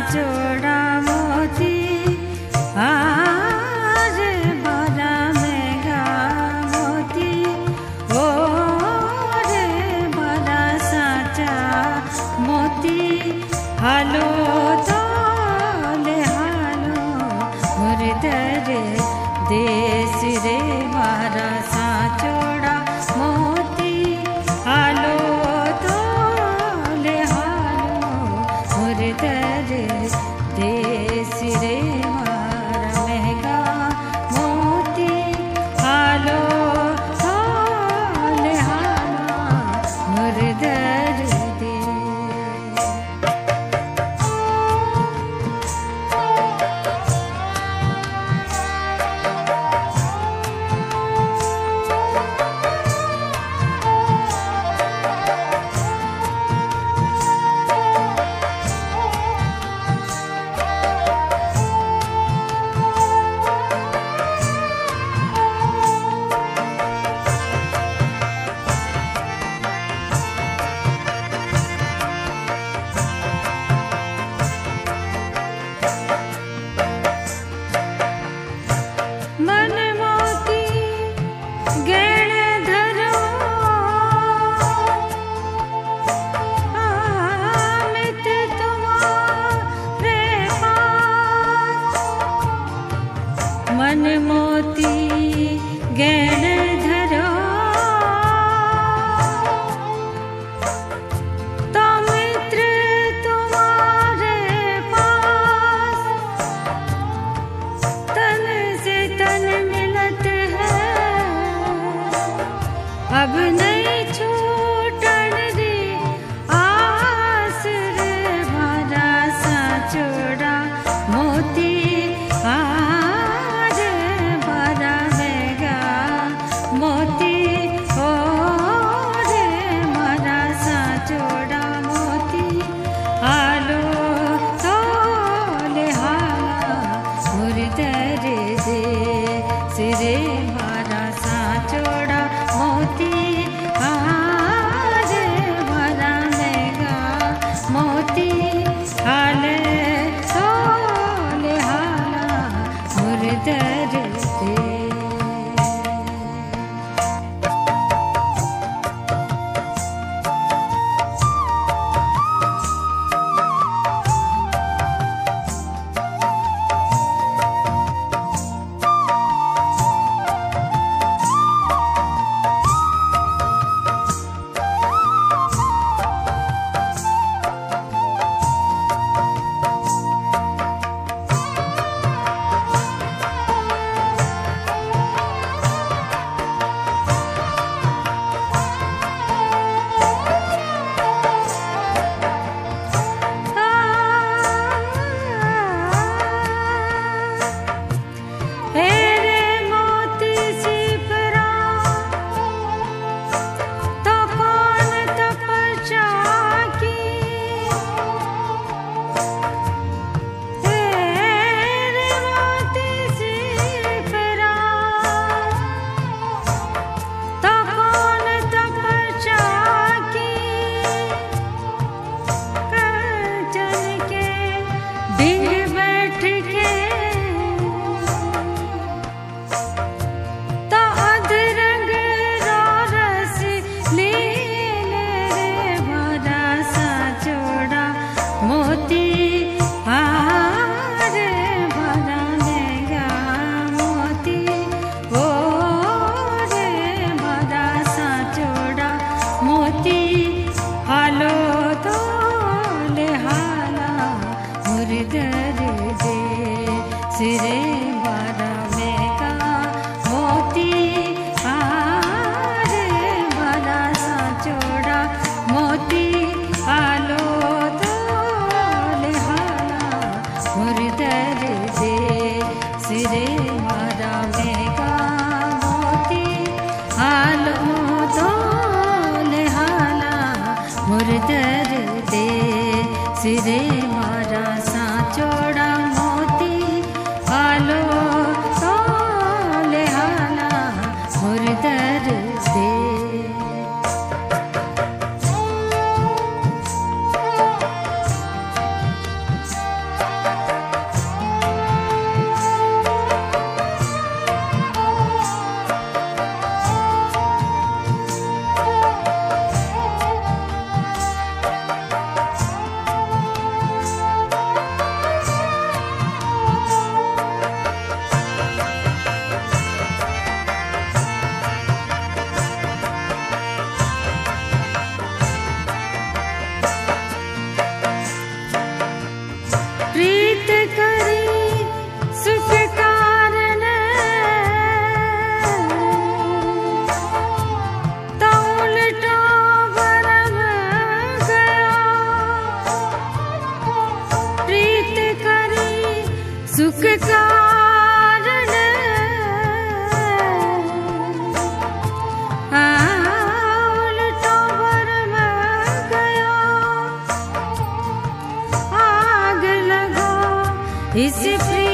साचोड़ा मोती आज बड़ा महंगा मोती ओ रे बड़ा साचा मोती हालो तोले हालो मुर्दर देश रे मारा साचोड़ा मोती हालो तोले हालो मुर्दर देश रे मारा महंगा मोती हालो तोले हालो मुर्दर दे मन मोती गैण धरो तो मित्र तुम्हारे पास तन से तन मिलते हैं अब नहीं छूटन दी आस रे भरा साचोड़ा मोती मोती हो रे मारा साचोड़ा मोती हालो तोले हाला मुर्दर दे सिरे मारा साचोड़ा मोती हारे मारा नेगा मोती हाले तोले हाला मुर्दर दे सिरे बारा मेगा मोती हारे बारा साचोड़ा मोती हालो तोले हाला मुर्दर दे सिरे बारा मेगा मोती हालो तोले हाला मुर्दर दे सिरे मारा साचोड़ा मोती हालो तोले हाला मुर्दर दे सुख कारण उल्टा भरम गया, आग लगा इस